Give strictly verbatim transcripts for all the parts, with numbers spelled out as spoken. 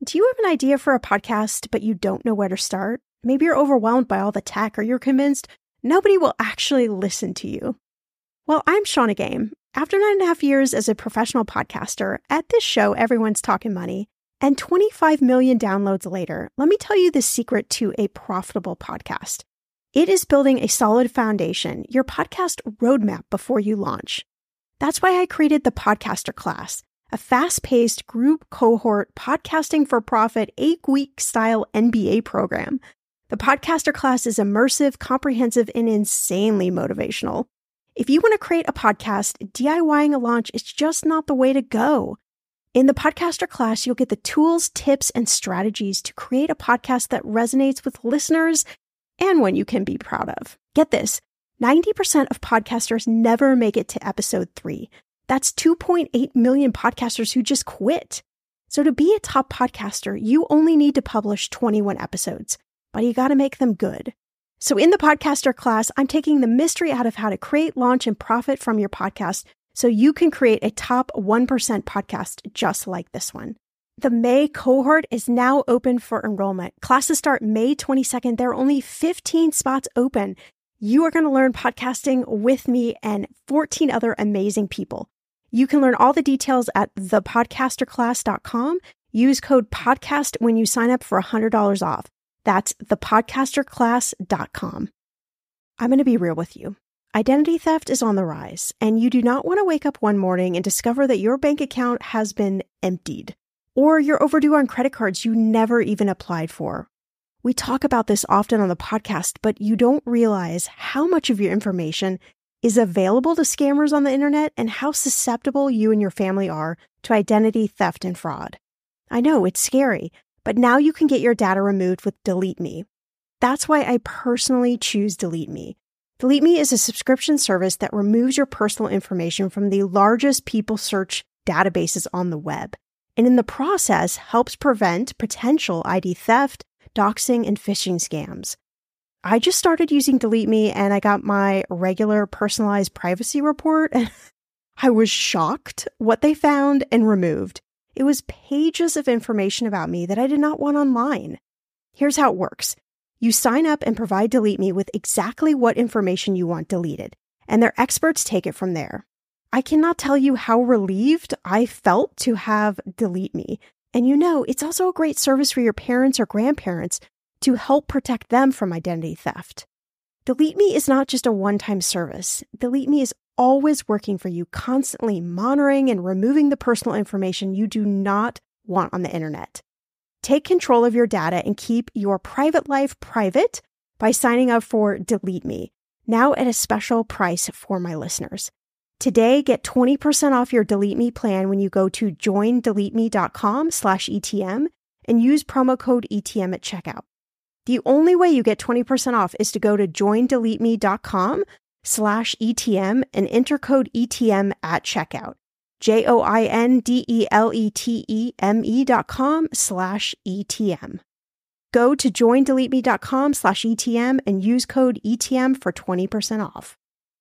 Do you have an idea for a podcast, but you don't know where to start? Maybe you're overwhelmed by all the tech, or you're convinced nobody will actually listen to you. Well, I'm Shannah Game. After nine and a half years as a professional podcaster, at this show, everyone's talking money, and twenty-five million downloads later, let me tell you the secret to a profitable podcast. It is building a solid foundation, your podcast roadmap before you launch. That's why I created the Podcaster Class, a fast-paced group cohort podcasting for profit eight-week style M B A program. The Podcaster Class is immersive, comprehensive, and insanely motivational. If you want to create a podcast, DIYing a launch is just not the way to go. In the Podcaster Class, you'll get the tools, tips, and strategies to create a podcast that resonates with listeners and one you can be proud of. Get this, ninety percent of podcasters never make it to episode three. That's two point eight million podcasters who just quit. So to be a top podcaster, you only need to publish twenty-one episodes, but you got to make them good. So in the Podcaster Class, I'm taking the mystery out of how to create, launch, and profit from your podcast so you can create a top one percent podcast just like this one. The May cohort is now open for enrollment. Classes start May twenty-second. There are only fifteen spots open. You are going to learn podcasting with me and fourteen other amazing people. You can learn all the details at the podcaster class dot com. Use code PODCAST when you sign up for one hundred dollars off. That's the podcaster class dot com. I'm going to be real with you. Identity theft is on the rise, and you do not want to wake up one morning and discover that your bank account has been emptied, or you're overdue on credit cards you never even applied for. We talk about this often on the podcast, but you don't realize how much of your information is available to scammers on the internet and how susceptible you and your family are to identity theft and fraud. I know it's scary, but now you can get your data removed with Delete Me. That's why I personally choose Delete Me. Delete Me is a subscription service that removes your personal information from the largest people search databases on the web, and in the process helps prevent potential I D theft, doxing, and phishing scams. I just started using Delete Me and I got my regular personalized privacy report and I was shocked what they found and removed. It was pages of information about me that I did not want online. Here's how it works. You sign up and provide Delete Me with exactly what information you want deleted, and their experts take it from there. I cannot tell you how relieved I felt to have Delete Me. And you know, it's also a great service for your parents or grandparents to help protect them from identity theft. Delete Me is not just a one-time service. Delete Me is always working for you, constantly monitoring and removing the personal information you do not want on the internet. Take control of your data and keep your private life private by signing up for Delete Me, now at a special price for my listeners. Today, get twenty percent off your Delete Me plan when you go to join delete me dot com slash E T M and use promo code E T M at checkout. The only way you get twenty percent off is to go to join delete me dot com slash E T M and enter code E T M at checkout. J O I N D E L E T E M E dot com slash E T M. Go to join delete me dot com slash E T M and use code E T M for twenty percent off.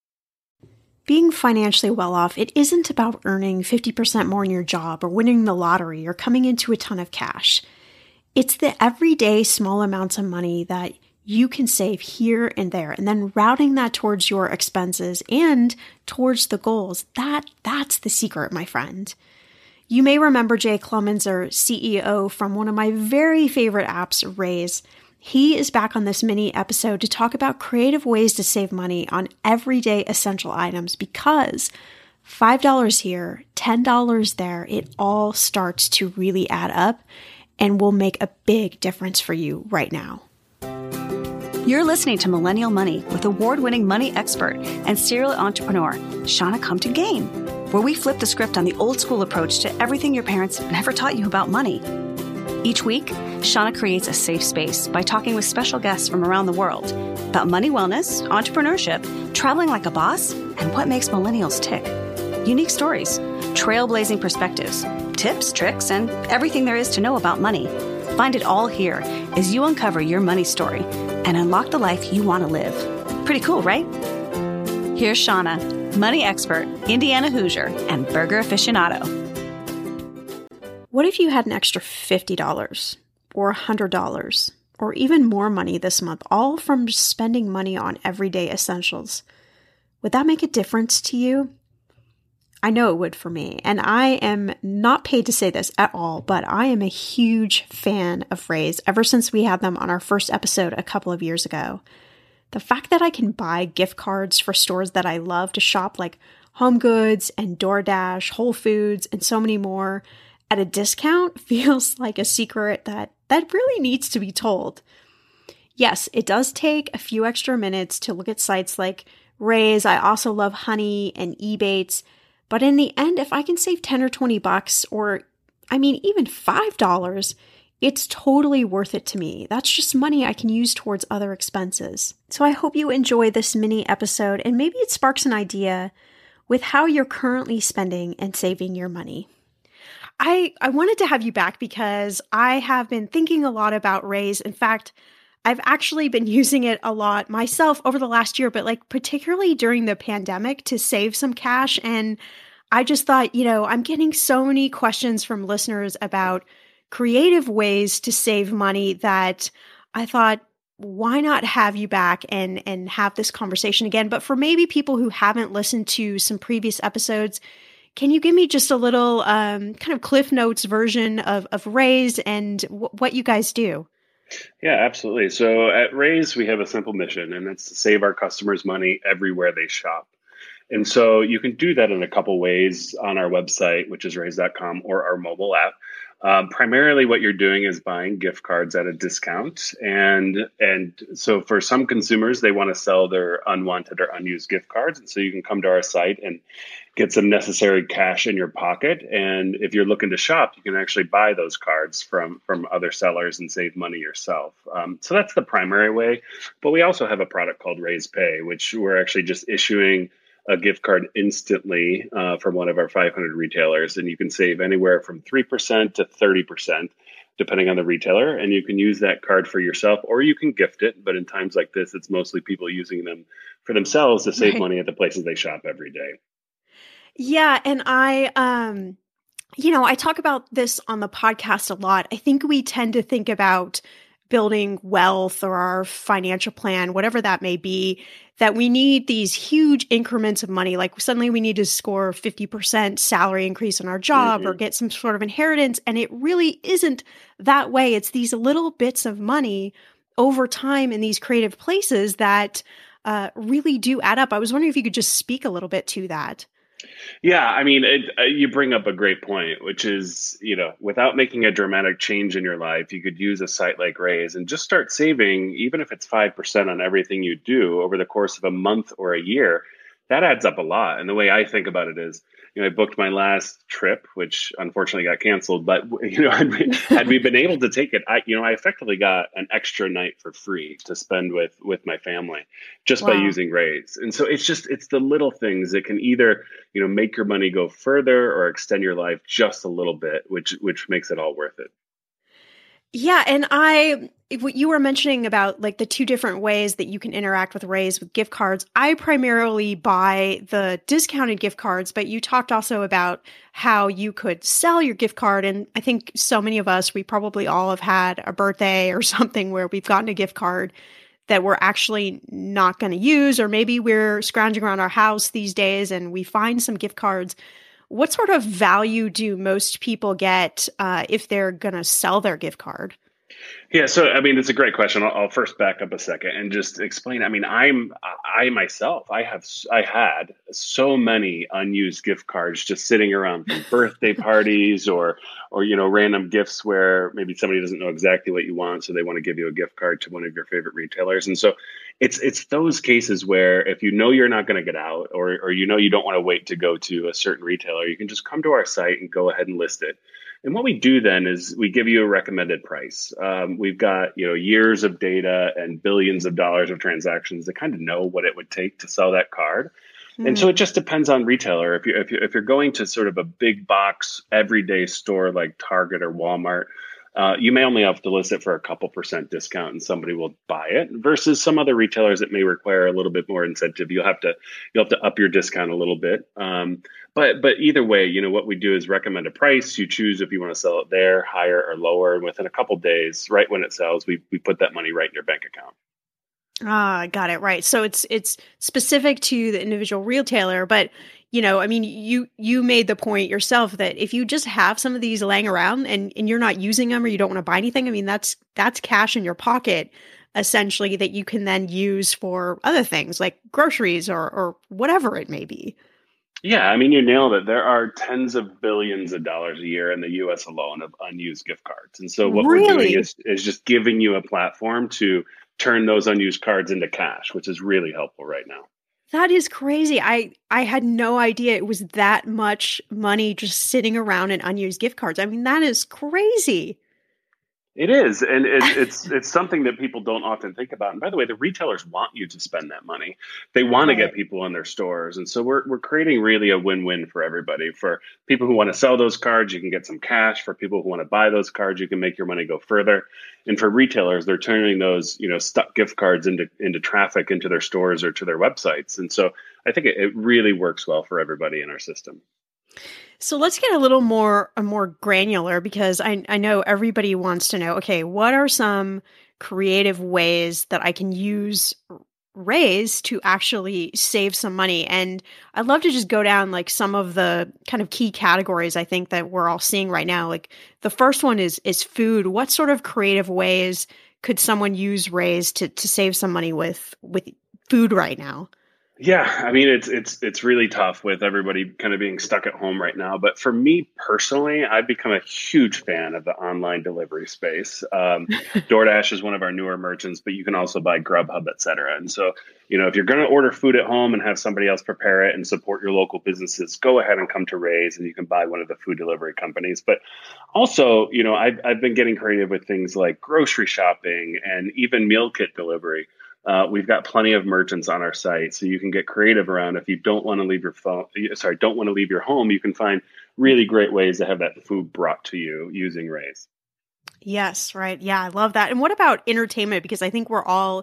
Being financially well off, it isn't about earning fifty percent more in your job or winning the lottery or coming into a ton of cash. It's the everyday small amounts of money that you can save here and there, and then routing that towards your expenses and towards the goals. That, that's the secret, my friend. You may remember Jay Clemenser, C E O from one of my very favorite apps, Raise. He is back on this mini episode to talk about creative ways to save money on everyday essential items, because five dollars here, ten dollars there, it all starts to really add up and will make a big difference for you right now. You're listening to Millennial Money with award-winning money expert and serial entrepreneur, Shannah Compton Game, where we flip the script on the old-school approach to everything your parents never taught you about money. Each week, Shannah creates a safe space by talking with special guests from around the world about money wellness, entrepreneurship, traveling like a boss, and what makes millennials tick. Unique stories, trailblazing perspectives, tips, tricks, and everything there is to know about money. Find it all here as you uncover your money story and unlock the life you want to live. Pretty cool, right? Here's Shannah, money expert, Indiana Hoosier, and burger aficionado. What if you had an extra fifty dollars or one hundred dollars or even more money this month, all from just spending money on everyday essentials? Would that make a difference to you? I know it would for me. And I am not paid to say this at all, but I am a huge fan of Raise ever since we had them on our first episode a couple of years ago. The fact that I can buy gift cards for stores that I love to shop, like HomeGoods and DoorDash, Whole Foods, and so many more at a discount feels like a secret that, that really needs to be told. Yes, it does take a few extra minutes to look at sites like Raise. I also love Honey and Ebates. But in the end, if I can save ten or twenty bucks, or I mean, even five dollars, it's totally worth it to me. That's just money I can use towards other expenses. So I hope you enjoy this mini episode, and maybe it sparks an idea with how you're currently spending and saving your money. I, I wanted to have you back because I have been thinking a lot about Raise. In fact, I've actually been using it a lot myself over the last year, but like particularly during the pandemic to save some cash. And I just thought, you know, I'm getting so many questions from listeners about creative ways to save money that I thought, why not have you back and, and have this conversation again? But for maybe people who haven't listened to some previous episodes, can you give me just a little um, kind of Cliff Notes version of, of Raise and w- what you guys do? Yeah, absolutely. So at Raise, we have a simple mission, and that's to save our customers money everywhere they shop. And so you can do that in a couple ways on our website, which is raise dot com, or our mobile app. Um, primarily what you're doing is buying gift cards at a discount. And and so for some consumers, they want to sell their unwanted or unused gift cards. And so you can come to our site and get some necessary cash in your pocket. And if you're looking to shop, you can actually buy those cards from, from other sellers and save money yourself. Um, so that's the primary way. But we also have a product called Raise Pay, which we're actually just issuing a gift card instantly uh, from one of our five hundred retailers. And you can save anywhere from three percent to thirty percent, depending on the retailer. And you can use that card for yourself, or you can gift it. But in times like this, it's mostly people using them for themselves to save Right. money at the places they shop every day. Yeah. And I, um, you know, I talk about this on the podcast a lot. I think we tend to think about building wealth or our financial plan, whatever that may be, that we need these huge increments of money. Like suddenly we need to score fifty percent salary increase in our job mm-hmm. or get some sort of inheritance. And it really isn't that way. It's these little bits of money over time in these creative places that uh, really do add up. I was wondering if you could just speak a little bit to that. Yeah, I mean, it, uh, you bring up a great point, which is, you know, without making a dramatic change in your life, you could use a site like Raise and just start saving, even if it's five percent on everything you do over the course of a month or a year. That adds up a lot. And the way I think about it is, you know, I booked my last trip, which unfortunately got canceled. But, you know, had we, had we been able to take it, I, you know, I effectively got an extra night for free to spend with with my family just wow. by using Raise. And so it's just, it's the little things that can either, you know, make your money go further or extend your life just a little bit, which which makes it all worth it. Yeah. And I, what you were mentioning about like the two different ways that you can interact with Raise with gift cards, I primarily buy the discounted gift cards, but you talked also about how you could sell your gift card. And I think so many of us, we probably all have had a birthday or something where we've gotten a gift card that we're actually not going to use, or maybe we're scrounging around our house these days and we find some gift cards. What sort of value do most people get uh, if they're going to sell their gift card? Yeah, so I mean, it's a great question. I'll, I'll first back up a second and just explain. I mean, I'm I myself, I have I had so many unused gift cards just sitting around from birthday parties or or you know random gifts where maybe somebody doesn't know exactly what you want, so they want to give you a gift card to one of your favorite retailers. And so it's it's those cases where if you know you're not going to get out, or or you know you don't want to wait to go to a certain retailer, you can just come to our site and go ahead and list it. And what we do then is we give you a recommended price. Um, we've got you know years of data and billions of dollars of transactions to kind of know what it would take to sell that card. Mm. And so it just depends on retailer. If you if you if you're going to sort of a big box everyday store like Target or Walmart, uh, you may only have to list it for a couple percent discount and somebody will buy it versus some other retailers that may require a little bit more incentive. You'll have to, you'll have to up your discount a little bit. Um, but, but either way, you know, what we do is recommend a price. You choose if you want to sell it there, higher or lower. And within a couple days, right when it sells, we, we put that money right in your bank account. Ah, got it. Right. So it's, it's specific to the individual retailer, but you know, I mean, you, you made the point yourself that if you just have some of these laying around and, and you're not using them or you don't want to buy anything, I mean, that's, that's cash in your pocket, essentially, that you can then use for other things like groceries or, or whatever it may be. Yeah, I mean, you nailed it. There are tens of billions of dollars a year in the U S alone of unused gift cards. And so what Really? we're doing is, is just giving you a platform to turn those unused cards into cash, which is really helpful right now. That is crazy. I, I had no idea it was that much money just sitting around in unused gift cards. I mean, that is crazy. It is, and it, it's it's something that people don't often think about. And by the way, the retailers want you to spend that money. They want to get people in their stores, and so we're we're creating really a win-win for everybody. For people who want to sell those cards, you can get some cash. For people who want to buy those cards, you can make your money go further. And for retailers, they're turning those you know stuck gift cards into into traffic into their stores or to their websites. And so I think it, it really works well for everybody in our system. So let's get a little more uh, more granular because I, I know everybody wants to know, okay, what are some creative ways that I can use Raise to actually save some money? And I'd love to just go down like some of the kind of key categories I think that we're all seeing right now. Like the first one is is food. What sort of creative ways could someone use Raise to to save some money with with food right now? Yeah, I mean, it's it's it's really tough with everybody kind of being stuck at home right now. But for me personally, I've become a huge fan of the online delivery space. Um, DoorDash is one of our newer merchants, but you can also buy Grubhub, et cetera. And so, you know, if you're going to order food at home and have somebody else prepare it and support your local businesses, go ahead and come to Raise and you can buy one of the food delivery companies. But also, you know, I've, I've been getting creative with things like grocery shopping and even meal kit delivery. Uh, we've got plenty of merchants on our site, so you can get creative around. If you don't want to leave your phone, sorry, don't want to leave your home, you can find really great ways to have that food brought to you using Raise. Yes, right. Yeah, I love that. And what about entertainment? Because I think we're all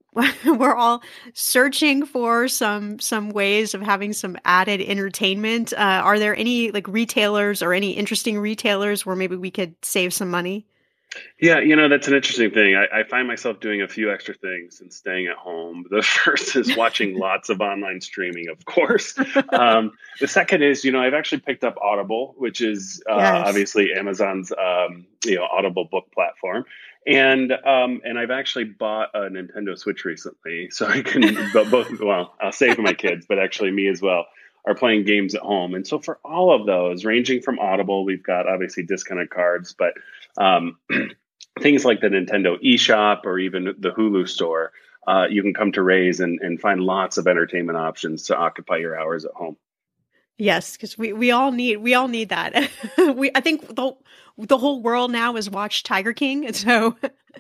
we're all searching for some some ways of having some added entertainment. Uh, are there any like retailers or any interesting retailers where maybe we could save some money? Yeah, you know, that's an interesting thing. I, I find myself doing a few extra things and staying at home. The first is watching lots of online streaming, of course. Um, the second is, you know, I've actually picked up Audible, which is uh, yes. obviously Amazon's, um, you know, Audible book platform. And um, and I've actually bought a Nintendo Switch recently, so I can both, well, I'll say for my kids, but actually me as well, are playing games at home. And so for all of those, ranging from Audible, we've got obviously discounted cards, but um, things like the Nintendo eShop or even the Hulu store, uh, you can come to Raise and, and find lots of entertainment options to occupy your hours at home. Yes, because we, we all need we all need that. we I think the the whole world now has watched Tiger King, and so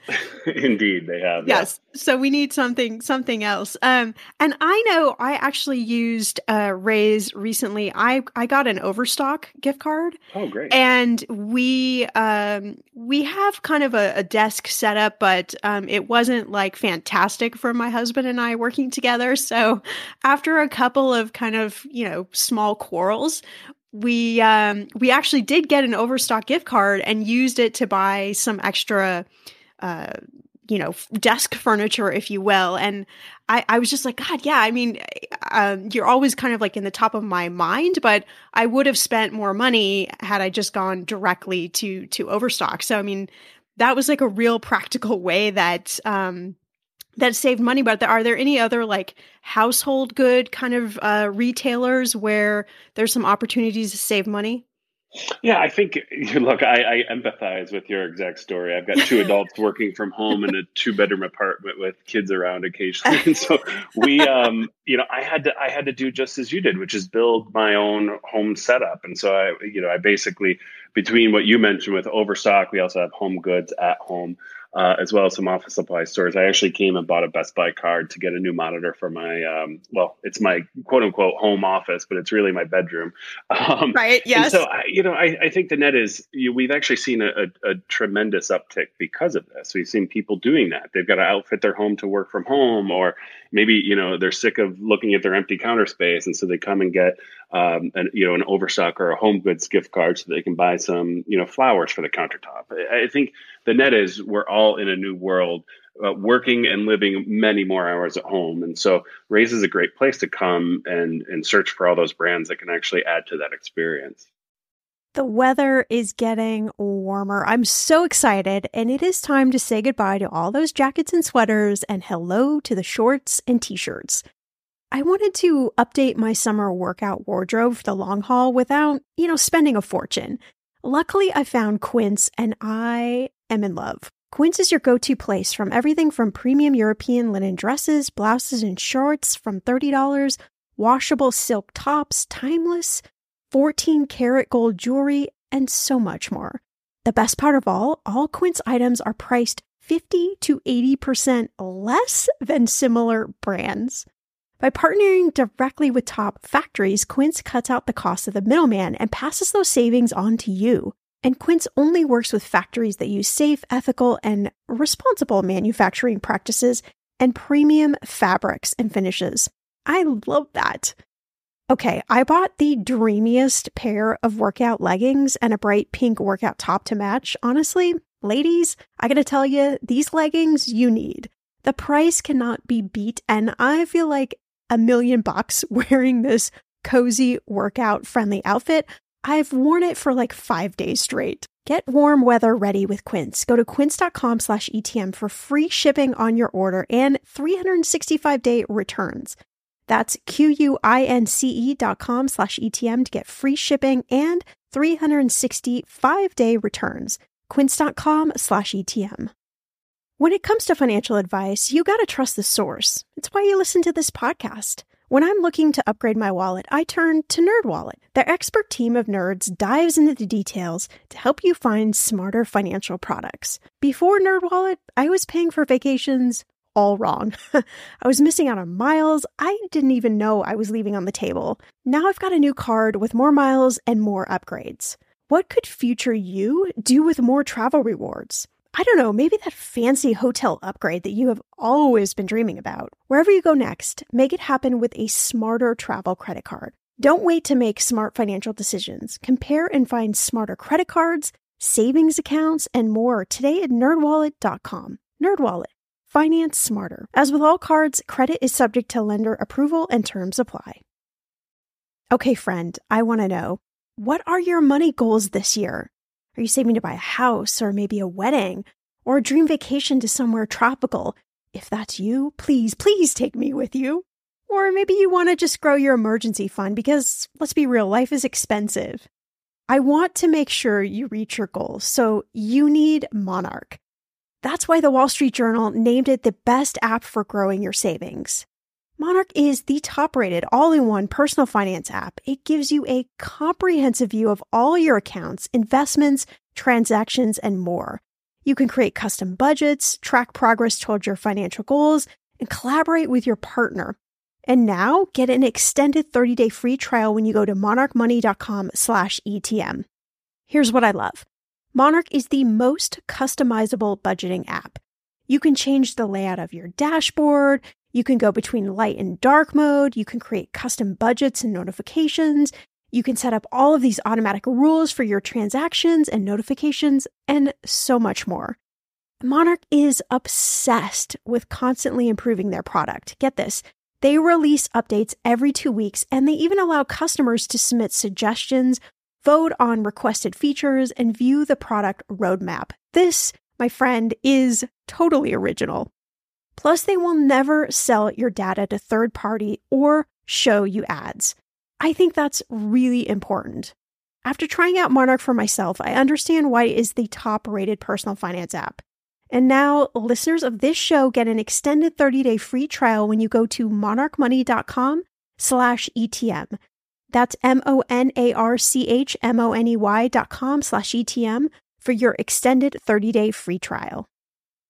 indeed they have. Yes, yeah. So we need something something else. Um, and I know I actually used uh, Raise recently. I I got an Overstock gift card. Oh, great! And we um we have kind of a, a desk set up, but um it wasn't like fantastic for my husband and I working together. So after a couple of kind of you know small quarrels, we um we actually did get an Overstock gift card and used it to buy some extra uh you know desk furniture, if you will. And I, I was just like, God, yeah, I mean, um, you're always kind of like in the top of my mind, but I would have spent more money had I just gone directly to to Overstock. So I mean, that was like a real practical way that um that saved money. But are there any other like household good kind of uh, retailers where there's some opportunities to save money? Yeah, I think, look, I, I empathize with your exact story. I've got two adults working from home in a two bedroom apartment with kids around occasionally. And so we, um, you know, I had to, I had to do just as you did, which is build my own home setup. And so I, you know, I basically, between what you mentioned with Overstock, we also have Home Goods at Home. uh, as well as some office supply stores. I actually came and bought a Best Buy card to get a new monitor for my, um, well, it's my quote unquote home office, but it's really my bedroom. Um, Right. Yes. And so, I, you know, I, I think the net is you, we've actually seen a, a, a tremendous uptick because of this. We've seen people doing that. They've got to outfit their home to work from home, or maybe, you know, they're sick of looking at their empty counter space. And so they come and get, um, an, you know, an Overstock or a Home Goods gift card so they can buy some, you know, flowers for the countertop. I, I think the net is we're all in a new world, uh, working and living many more hours at home. And so Raise is a great place to come and, and search for all those brands that can actually add to that experience. The weather is getting warmer. I'm so excited, and it is time to say goodbye to all those jackets and sweaters and hello to the shorts and t-shirts. I wanted to update my summer workout wardrobe for the long haul without, you know, spending a fortune. Luckily, I found Quince, and I am in love. Quince is your go-to place from everything from premium European linen dresses, blouses, and shorts from thirty dollars, washable silk tops, timeless, fourteen karat gold jewelry, and so much more. The best part of all, all Quince items are priced fifty to eighty percent less than similar brands. By partnering directly with top factories, Quince cuts out the cost of the middleman and passes those savings on to you. And Quince only works with factories that use safe, ethical, and responsible manufacturing practices and premium fabrics and finishes. I love that. Okay, I bought the dreamiest pair of workout leggings and a bright pink workout top to match. Honestly, ladies, I gotta tell you, these leggings you need. The price cannot be beat, and I feel like a million bucks wearing this cozy workout friendly outfit. I've worn it for like five days straight. Get warm weather ready with Quince. Go to quince.com slash ETM for free shipping on your order and three hundred sixty-five day returns. That's Q-U-I-N-C-E dot com slash ETM to get free shipping and three hundred sixty-five day returns. Quince.com slash ETM. When it comes to financial advice, you gotta trust the source. It's why you listen to this podcast. When I'm looking to upgrade my wallet, I turn to NerdWallet. Their expert team of nerds dives into the details to help you find smarter financial products. Before NerdWallet, I was paying for vacations all wrong. I was missing out on miles I didn't even know I was leaving on the table. Now I've got a new card with more miles and more upgrades. What could future you do with more travel rewards? I don't know, maybe that fancy hotel upgrade that you have always been dreaming about. Wherever you go next, make it happen with a smarter travel credit card. Don't wait to make smart financial decisions. Compare and find smarter credit cards, savings accounts, and more today at nerd wallet dot com. NerdWallet. Finance smarter. As with all cards, credit is subject to lender approval and terms apply. Okay, friend, I want to know, what are your money goals this year? Are you saving to buy a house or maybe a wedding or a dream vacation to somewhere tropical? If that's you, please, please take me with you. Or maybe you want to just grow your emergency fund because, let's be real, life is expensive. I want to make sure you reach your goals, so you need Monarch. That's why the Wall Street Journal named it the best app for growing your savings. Monarch is the top-rated all-in-one personal finance app. It gives you a comprehensive view of all your accounts, investments, transactions, and more. You can create custom budgets, track progress towards your financial goals, and collaborate with your partner. And now, get an extended thirty day free trial when you go to monarch money dot com slash E T M. Here's what I love. Monarch is the most customizable budgeting app. You can change the layout of your dashboard. You can go between light and dark mode. You can create custom budgets and notifications. You can set up all of these automatic rules for your transactions and notifications, and so much more. Monarch is obsessed with constantly improving their product. Get this. They release updates every two weeks, and they even allow customers to submit suggestions, vote on requested features, and view the product roadmap. This, my friend, is totally original. Plus, they will never sell your data to third party or show you ads. I think that's really important. After trying out Monarch for myself, I understand why it is the top-rated personal finance app. And now, listeners of this show get an extended thirty day free trial when you go to monarch money dot com slash E T M. That's M-O-N-A-R-C-H-M-O-N-E-Y dot com slash E T M for your extended thirty day free trial.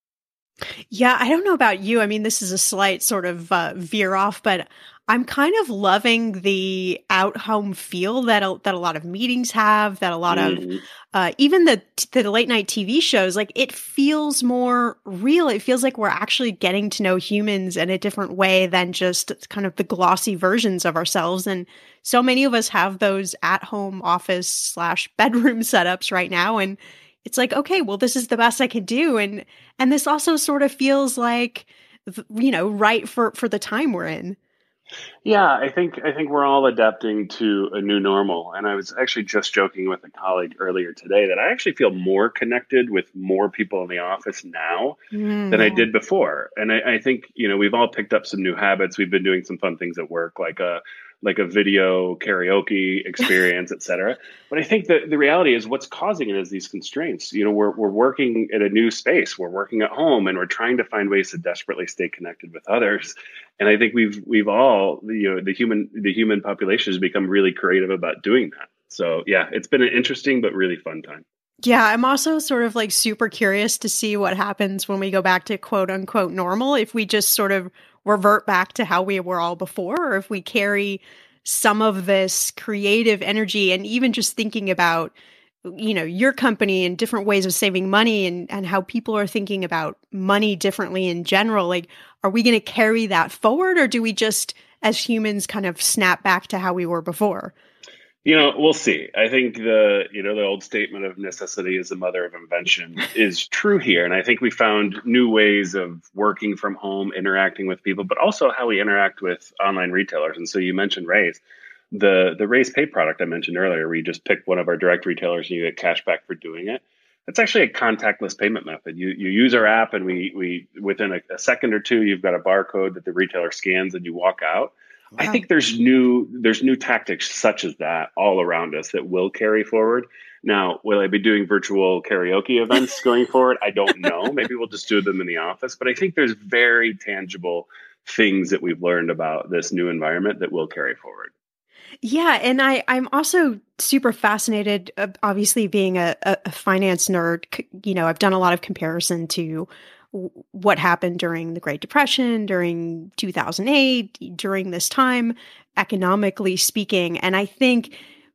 Yeah, I don't know about you. I mean, this is a slight sort of uh, veer off, but I'm kind of loving the out home feel that a, that a lot of meetings have. That a lot of Mhm. uh, even the the late night T V shows, like it feels more real. It feels like we're actually getting to know humans in a different way than just kind of the glossy versions of ourselves. And so many of us have those at home office slash bedroom setups right now, and it's like, okay, well, this is the best I can do, and and this also sort of feels like, th- you know, right for for the time we're in. Yeah, I think I think we're all adapting to a new normal. And I was actually just joking with a colleague earlier today that I actually feel more connected with more people in the office now Mm, than I yeah. did before. And I, I think, you know, we've all picked up some new habits. We've been doing some fun things at work, like a like a video karaoke experience, et cetera. But I think that the reality is what's causing it is these constraints. You know, we're we're working in a new space. We're working at home and we're trying to find ways to desperately stay connected with others. And I think we've we've all, you know, the human the human population has become really creative about doing that. So yeah, it's been an interesting but really fun time. Yeah, I'm also sort of like super curious to see what happens when we go back to quote unquote normal, if we just sort of revert back to how we were all before, or if we carry some of this creative energy and even just thinking about, you know, your company and different ways of saving money and, and how people are thinking about money differently in general. Like, are we going to carry that forward, or do we just, as humans, kind of snap back to how we were before? You know, we'll see. I think the you know the old statement of necessity is the mother of invention is true here, and I think we found new ways of working from home, interacting with people, but also how we interact with online retailers. And so you mentioned Raise, the the Raise Pay product I mentioned earlier, where you just pick one of our direct retailers and you get cash back for doing it. That's actually a contactless payment method. You you use our app, and we we within a, a second or two, you've got a barcode that the retailer scans, and you walk out. I Wow. think there's new there's new tactics such as that all around us that will carry forward. Now, will I be doing virtual karaoke events going forward? I don't know. Maybe we'll just do them in the office. But I think there's very tangible things that we've learned about this new environment that will carry forward. Yeah, and I I'm also super fascinated. Uh, obviously, being a, a a finance nerd, c- you know, I've done a lot of comparison to w- what happened during the Great Depression, during two thousand eight, during this time, economically speaking. And I think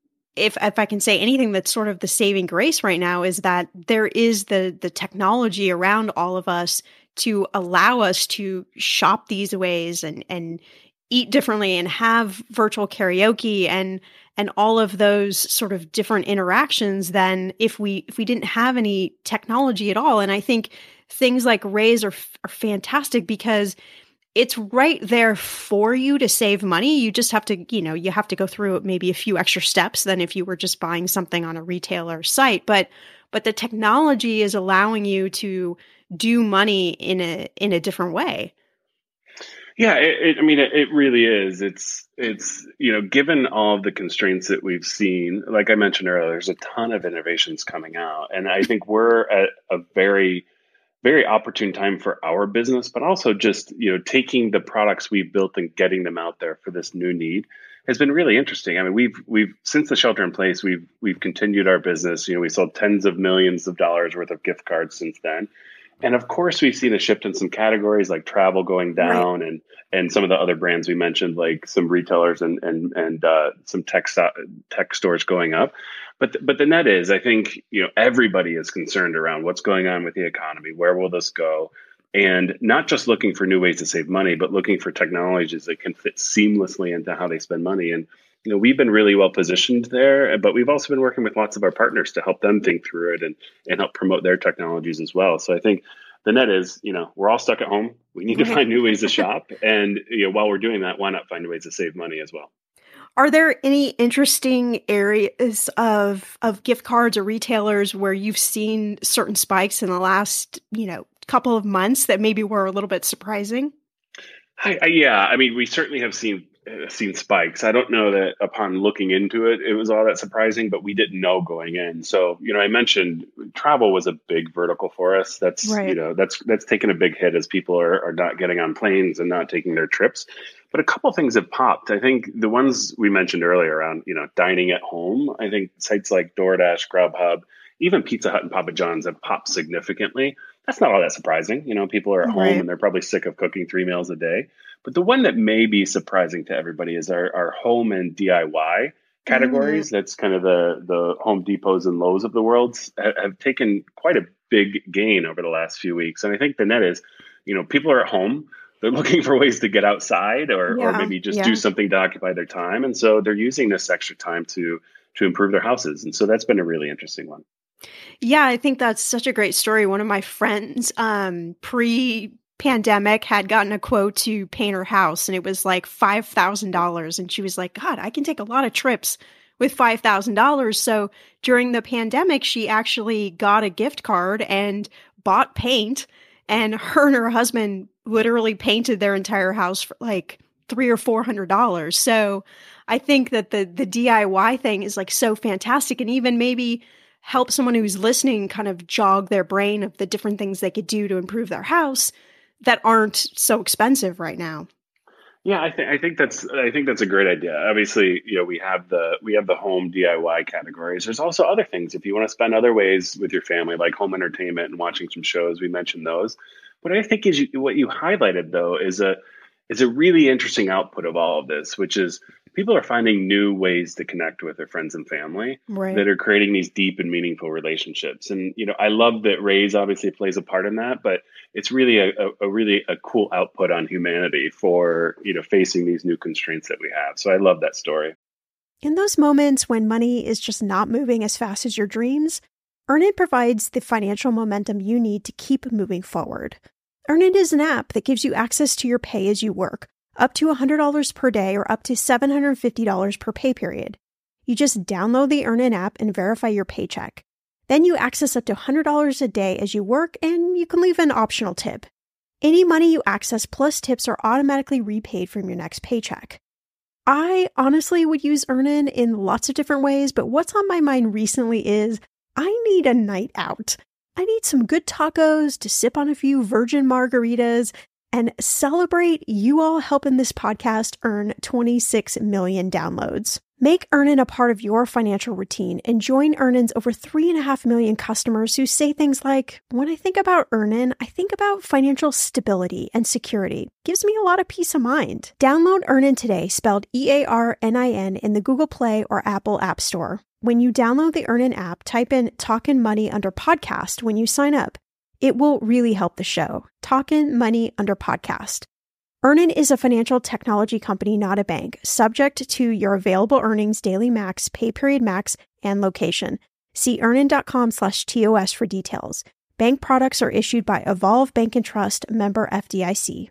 if if I can say anything that's sort of the saving grace right now is that there is the the technology around all of us to allow us to shop these ways and and eat differently and have virtual karaoke and and all of those sort of different interactions than if we if we didn't have any technology at all. And I think things like Raise are, f- are fantastic because it's right there for you to save money. You just have to, you know, you have to go through maybe a few extra steps than if you were just buying something on a retailer site. But but the technology is allowing you to do money in a in a different way. Yeah, it, it, I mean, it, it really is. It's it's you know, given all of the constraints that we've seen, like I mentioned earlier, there's a ton of innovations coming out, and I think we're at a very very opportune time for our business, but also just, you know, taking the products we've built and getting them out there for this new need has been really interesting. I mean, we've we've since the shelter in place, we've we've continued our business. You know, we sold tens of millions of dollars worth of gift cards since then. And of course, we've seen a shift in some categories like travel going Right. down, and and some of the other brands we mentioned, like some retailers and and and uh, some tech sto- tech stores going up. But th- but the net is, I think, you know, everybody is concerned around what's going on with the economy. Where will this go? And not just looking for new ways to save money, but looking for technologies that can fit seamlessly into how they spend money. And you know, we've been really well positioned there, but we've also been working with lots of our partners to help them think through it and and help promote their technologies as well. So I think the net is, you know, we're all stuck at home. We need to Right. find new ways to shop, and you know, while we're doing that, why not find ways to save money as well? Are there any interesting areas of of gift cards or retailers where you've seen certain spikes in the last, you know, couple of months that maybe were a little bit surprising? I, I, yeah, I mean, we certainly have seen uh, seen spikes. I don't know that upon looking into it, it was all that surprising, but we didn't know going in. So, you know, I mentioned travel was a big vertical for us. That's you Right. know that's that's taken a big hit as people are, are not getting on planes and not taking their trips. But a couple things have popped. I think the ones we mentioned earlier around, you know, dining at home. I think sites like DoorDash, Grubhub, even Pizza Hut and Papa John's have popped significantly. That's not all that surprising. You know, people are at home Right. and they're probably sick of cooking three meals a day. But the one that may be surprising to everybody is our, our home and D I Y categories. Mm-hmm. That's kind of the, the Home Depots and Lowe's of the world have, have taken quite a big gain over the last few weeks. And I think the net is, you know, people are at home. They're looking for ways to get outside or, Yeah, or maybe just yeah. do something to occupy their time. And so they're using this extra time to to improve their houses. And so that's been a really interesting one. Yeah, I think that's such a great story. One of my friends, um, pre-pandemic, had gotten a quote to paint her house, and it was like five thousand dollars. And she was like, God, I can take a lot of trips with five thousand dollars. So during the pandemic, she actually got a gift card and bought paint. And her and her husband literally painted their entire house for like three or four hundred dollars. So I think that the the D I Y thing is like so fantastic, and even maybe help someone who's listening kind of jog their brain of the different things they could do to improve their house that aren't so expensive right now. Yeah, I think I think that's I think that's a great idea. Obviously, you know, we have the we have the home D I Y categories. There's also other things if you want to spend other ways with your family, like home entertainment and watching some shows. We mentioned those. What I think is you, what you highlighted though is a is a really interesting output of all of this, which is people are finding new ways to connect with their friends and family Right. that are creating these deep and meaningful relationships. And, you know, I love that Raise obviously plays a part in that, but it's really a, a, a really a cool output on humanity for, you know, facing these new constraints that we have. So I love that story. In those moments when money is just not moving as fast as your dreams, Earnin provides the financial momentum you need to keep moving forward. Earnin is an app that gives you access to your pay as you work, up to one hundred dollars per day or up to seven hundred fifty dollars per pay period. You just download the Earnin app and verify your paycheck. Then you access up to one hundred dollars a day as you work, and you can leave an optional tip. Any money you access plus tips are automatically repaid from your next paycheck. I honestly would use Earnin in lots of different ways, but what's on my mind recently is I need a night out. I need some good tacos to sip on a few virgin margaritas and celebrate you all helping this podcast earn twenty-six million downloads. Make Earnin a part of your financial routine and join Earnin's over three and a half million customers who say things like, when I think about Earnin, I think about financial stability and security. Gives me a lot of peace of mind. Download Earnin today, spelled E A R N I N, in the Google Play or Apple App Store. When you download the Earnin app, type in Talkin' Money under podcast when you sign up. It will really help the show. Talkin' Money under podcast. Earnin is a financial technology company, not a bank, subject to your available earnings, daily max, pay period max, and location. See earnin.com slash TOS for details. Bank products are issued by Evolve Bank and Trust, member F D I C.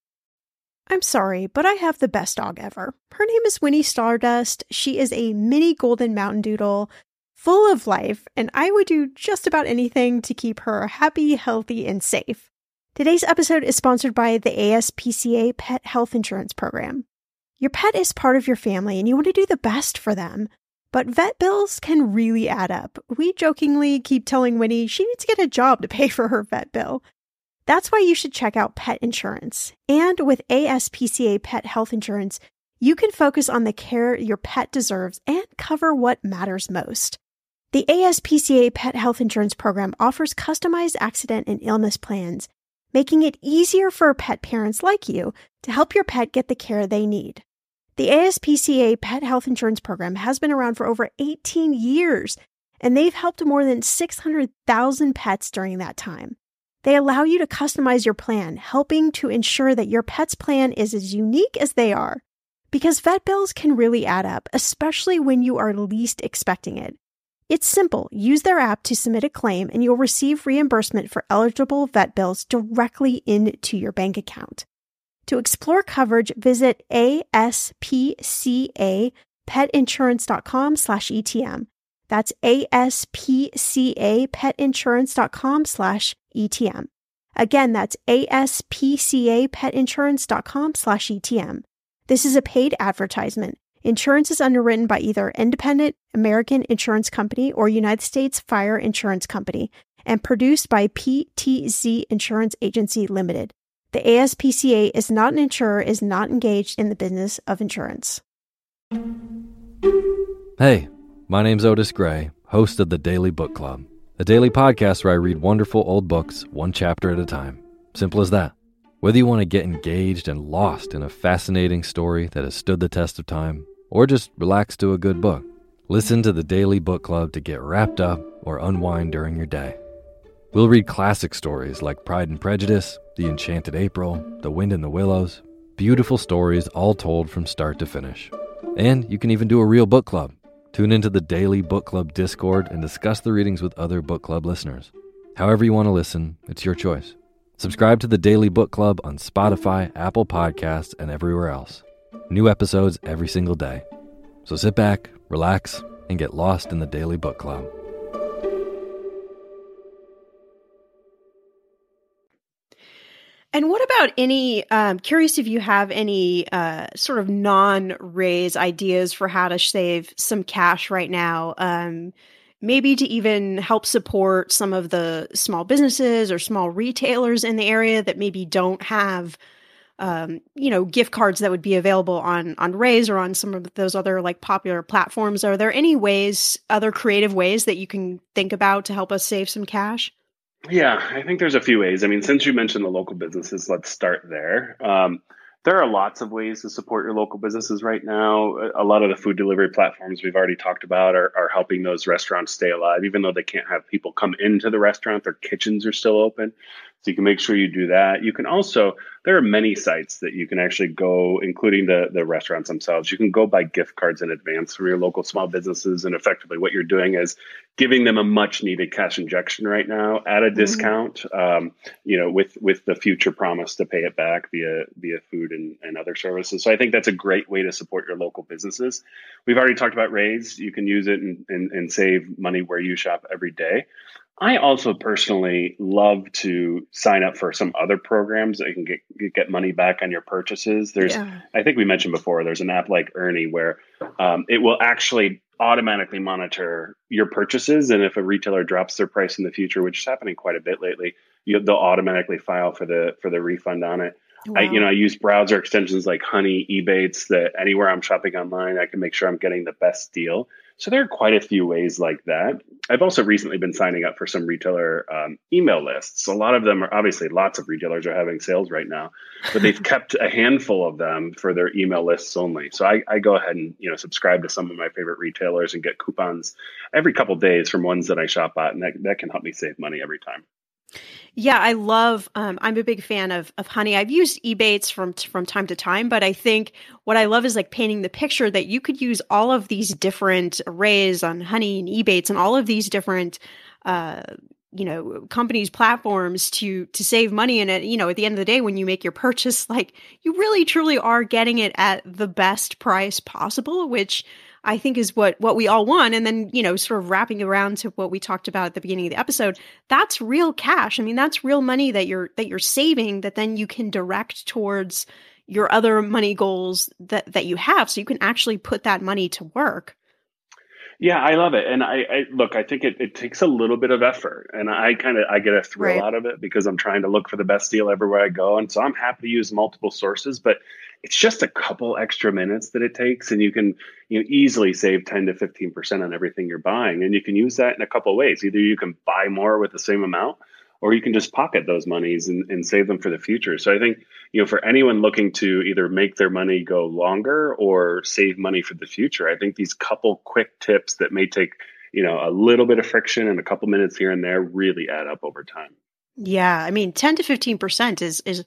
I'm sorry, but I have the best dog ever. Her name is Winnie Stardust. She is a mini golden mountain doodle, full of life, and I would do just about anything to keep her happy, healthy, and safe. Today's episode is sponsored by the A S P C A Pet Health Insurance Program. Your pet is part of your family, and you want to do the best for them. But vet bills can really add up. We jokingly keep telling Winnie she needs to get a job to pay for her vet bill. That's why you should check out pet insurance. And with A S P C A Pet Health Insurance, you can focus on the care your pet deserves and cover what matters most. The A S P C A Pet Health Insurance Program offers customized accident and illness plans, making it easier for pet parents like you to help your pet get the care they need. The A S P C A Pet Health Insurance Program has been around for over eighteen years, and they've helped more than six hundred thousand pets during that time. They allow you to customize your plan, helping to ensure that your pet's plan is as unique as they are. Because vet bills can really add up, especially when you are least expecting it. It's simple. Use their app to submit a claim, and you'll receive reimbursement for eligible vet bills directly into your bank account. To explore coverage, visit aspcapetinsurance.com slash ETM. That's aspcapetinsurance.com slash ETM. Again, that's aspcapetinsurance.com slash ETM. This is a paid advertisement. Insurance is underwritten by either Independent American Insurance Company or United States Fire Insurance Company and produced by P T Z Insurance Agency Limited. The A S P C A is not an insurer, is not engaged in the business of insurance. Hey, my name's Otis Gray, host of the Daily Book Club. a daily podcast where I read wonderful old books one chapter at a time. Simple as that. Whether you want to get engaged and lost in a fascinating story that has stood the test of time, or just relax to a good book, listen to the Daily Book Club to get wrapped up or unwind during your day. We'll read classic stories like Pride and Prejudice, The Enchanted April, The Wind in the Willows, beautiful stories all told from start to finish. And you can even do a real book club. Tune into the Daily Book Club Discord and discuss the readings with other book club listeners. However you want to listen, it's your choice. Subscribe to the Daily Book Club on Spotify, Apple Podcasts, and everywhere else. New episodes every single day. So sit back, relax, and get lost in the Daily Book Club. And what about any, um, curious if you have any uh, sort of non-raise ideas for how to save some cash right now, um, maybe to even help support some of the small businesses or small retailers in the area that maybe don't have, um, you know, gift cards that would be available on, on Raise or on some of those other like popular platforms. Are there any ways, other creative ways that you can think about to help us save some cash? Yeah, I think there's a few ways. I mean, since you mentioned the local businesses, let's start there. Um, there are lots of ways to support your local businesses right now. A lot of the food delivery platforms we've already talked about are, are helping those restaurants stay alive, even though they can't have people come into the restaurant, their kitchens are still open. So you can make sure you do that. You can also, there are many sites that you can actually go, including the, the restaurants themselves. You can go buy gift cards in advance from your local small businesses. And effectively what you're doing is giving them a much needed cash injection right now at a discount, mm-hmm. um, you know, with, with the future promise to pay it back via, via food and, and other services. So I think that's a great way to support your local businesses. We've already talked about Raise. You can use it and, and, and save money where you shop every day. I also personally love to sign up for some other programs that can get get money back on your purchases. There's, yeah. I think we mentioned before, there's an app like Earny where um, it will actually automatically monitor your purchases. And if a retailer drops their price in the future, which is happening quite a bit lately, you, they'll automatically file for the for the refund on it. Wow. I, you know, I use browser extensions like Honey, Ebates, that anywhere I'm shopping online, I can make sure I'm getting the best deal. So there are quite a few ways like that. I've also recently been signing up for some retailer um, email lists. A lot of them are obviously lots of retailers are having sales right now, but they've kept a handful of them for their email lists only. So I, I go ahead and, you know, subscribe to some of my favorite retailers and get coupons every couple of days from ones that I shop at. And that, that can help me save money every time. Yeah, I love, um, I'm a big fan of of Honey. I've used Ebates from from time to time, but I think what I love is like painting the picture that you could use all of these different arrays on Honey and Ebates and all of these different, uh, you know, companies, platforms to to save money. And, at, you know, at the end of the day, when you make your purchase, like you really, truly are getting it at the best price possible, which I think is what, what we all want. And then, you know, sort of wrapping around to what we talked about at the beginning of the episode, that's real cash. I mean, that's real money that you're, that you're saving that then you can direct towards your other money goals that, that you have. So you can actually put that money to work. Yeah, I love it. And I, I look, I think it, it takes a little bit of effort, and I kind of, I get a thrill right. out of it because I'm trying to look for the best deal everywhere I go. And so I'm happy to use multiple sources, but it's just a couple extra minutes that it takes, and you can, you know, easily save ten to fifteen percent on everything you're buying. And you can use that in a couple of ways. Either you can buy more with the same amount, or you can just pocket those monies and, and save them for the future. So I think, you know, for anyone looking to either make their money go longer or save money for the future, I think these couple quick tips that may take, you know, a little bit of friction and a couple minutes here and there really add up over time. Yeah. I mean, ten to fifteen percent is, is,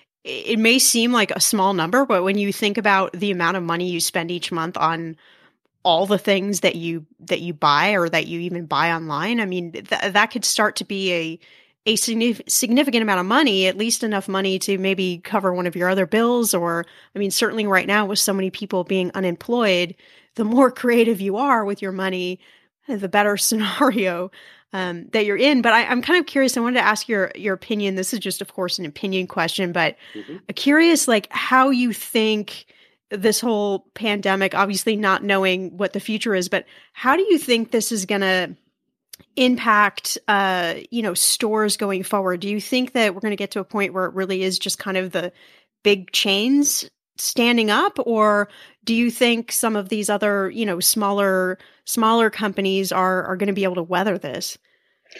it may seem like a small number, but when you think about the amount of money you spend each month on all the things that you, that you buy or that you even buy online, I mean, th- that could start to be a, a significant amount of money, at least enough money to maybe cover one of your other bills. Or, I mean, certainly right now with so many people being unemployed, the more creative you are with your money, the better scenario um, that you're in. But I, I'm kind of curious. I wanted to ask your your opinion. This is just, of course, an opinion question, but mm-hmm. curious, like how you think this whole pandemic, obviously not knowing what the future is, but how do you think this is going to impact, uh, you know, stores going forward? Do you think that we're going to get to a point where it really is just kind of the big chains standing up, or do you think some of these other, you know, smaller, smaller companies are, are going to be able to weather this?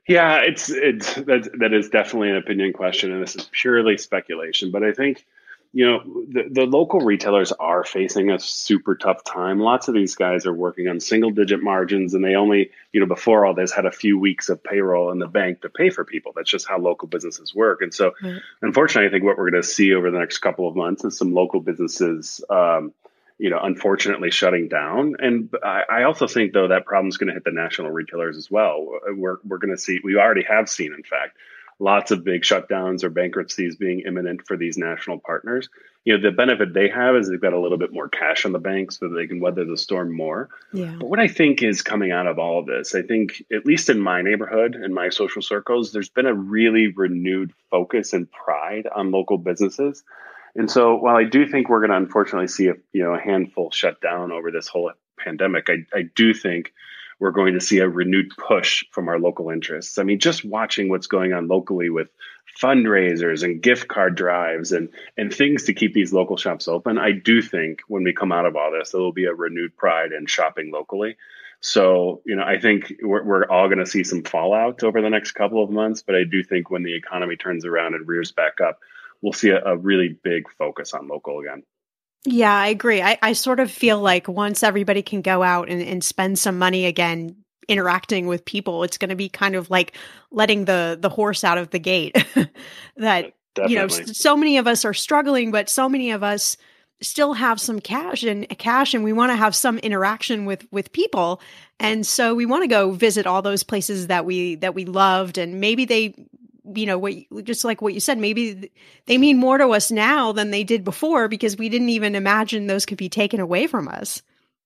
Yeah, it's it's that that is definitely an opinion question, and this is purely speculation. But I think, you know, the, the local retailers are facing a super tough time. Lots of these guys are working on single digit margins, and they only, you know, before all this had a few weeks of payroll in the bank to pay for people. That's just how local businesses work. And so, right. Unfortunately, I think what we're going to see over the next couple of months is some local businesses, um, you know, unfortunately shutting down. And I, I also think, though, that problem's going to hit the national retailers as well. We're we're going to see, we already have seen, in fact, lots of big shutdowns or bankruptcies being imminent for these national partners. You know, the benefit they have is they've got a little bit more cash on the bank so that they can weather the storm more. Yeah. But what I think is coming out of all of this, I think, at least in my neighborhood, in my social circles, there's been a really renewed focus and pride on local businesses. And so while I do think we're going to unfortunately see a, you know, a handful shut down over this whole pandemic, I, I do think we're going to see a renewed push from our local interests. I mean, just watching what's going on locally with fundraisers and gift card drives and, and things to keep these local shops open, I do think when we come out of all this, there will be a renewed pride in shopping locally. So, you know, I think we're, we're all going to see some fallout over the next couple of months, but I do think when the economy turns around and rears back up, we'll see a, a really big focus on local again. Yeah, I agree. I, I sort of feel like once everybody can go out and, and spend some money again, interacting with people, it's going to be kind of like letting the the horse out of the gate. that, Definitely. You know, so many of us are struggling, but so many of us still have some cash and cash, and we want to have some interaction with with people. And so we want to go visit all those places that we that we loved, and maybe they, you know, what, just like what you said, maybe they mean more to us now than they did before because we didn't even imagine those could be taken away from us.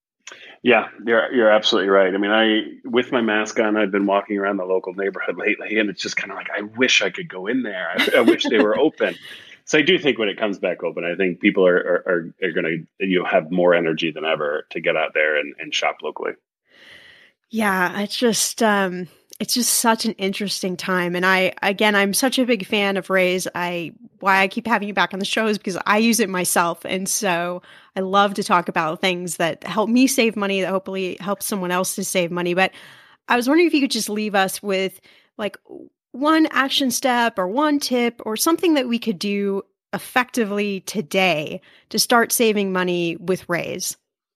Yeah, you're you're absolutely right. I mean, I with my mask on, I've been walking around the local neighborhood lately, and it's just kind of like, I wish I could go in there. I, I wish they were open. So I do think when it comes back open, I think people are are, are, are going to, you know, have more energy than ever to get out there and, and shop locally. Yeah, it's just um, it's just such an interesting time. And I, again, I'm such a big fan of Raise. I, why I keep having you back on the show is because I use it myself. And so I love to talk about things that help me save money, that hopefully help someone else to save money. But I was wondering if you could just leave us with like one action step or one tip or something that we could do effectively today to start saving money with Raise.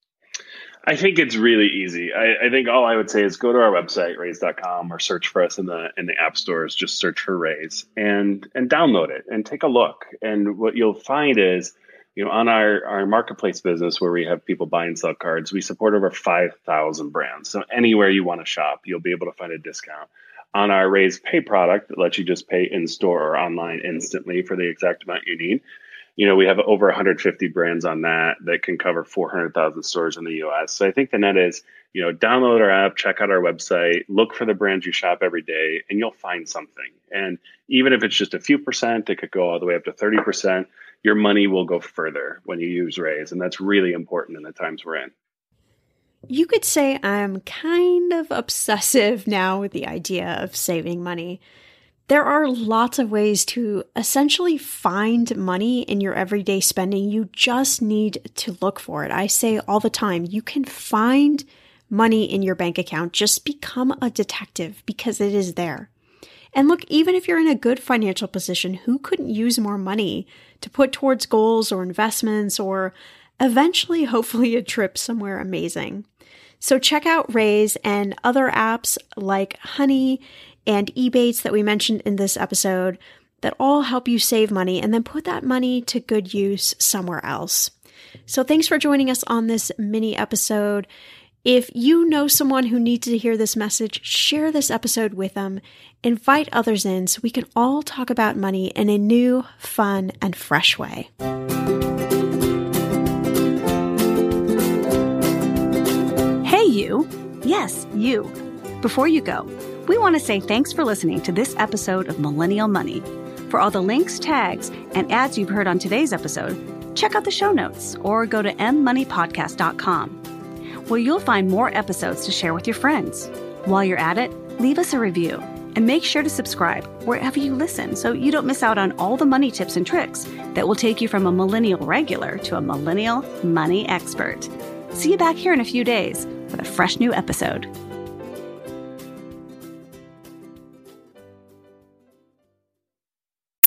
I think it's really easy. I, I think all I would say is go to our website, raise dot com, or search for us in the in the app stores. Just search for Raise and and download it and take a look. And what you'll find is, you know, on our, our marketplace business where we have people buy and sell cards, we support over five thousand brands. So anywhere you want to shop, you'll be able to find a discount. On our Raise Pay product that lets you just pay in store or online instantly for the exact amount you need, you know, we have over one hundred fifty brands on that that can cover four hundred thousand stores in the U S. So I think the net is, you know, download our app, check out our website, look for the brands you shop every day, and you'll find something. And even if it's just a few percent, it could go all the way up to thirty percent. Your money will go further when you use Raise. And that's really important in the times we're in. You could say I'm kind of obsessive now with the idea of saving money. There are lots of ways to essentially find money in your everyday spending. You just need to look for it. I say all the time, you can find money in your bank account. Just become a detective because it is there. And look, even if you're in a good financial position, who couldn't use more money to put towards goals or investments or eventually, hopefully, a trip somewhere amazing? So check out Raise and other apps like Honey and Ebates that we mentioned in this episode that all help you save money and then put that money to good use somewhere else. So thanks for joining us on this mini episode. If you know someone who needs to hear this message, share this episode with them. Invite others in so we can all talk about money in a new, fun, and fresh way. Hey, you. Yes, you. Before you go, we want to say thanks for listening to this episode of Millennial Money. For all the links, tags, and ads you've heard on today's episode, check out the show notes or go to m money podcast dot com, where you'll find more episodes to share with your friends. While you're at it, leave us a review and make sure to subscribe wherever you listen so you don't miss out on all the money tips and tricks that will take you from a millennial regular to a millennial money expert. See you back here in a few days with a fresh new episode.